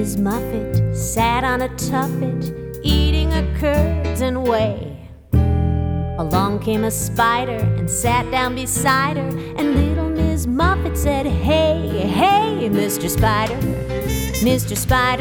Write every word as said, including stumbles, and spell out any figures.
Miss Muffet sat on a tuffet, eating her curds and whey. Along came a spider and sat down beside her, and little Miss Muffet said, "Hey, hey, Mister Spider, Mister Spider,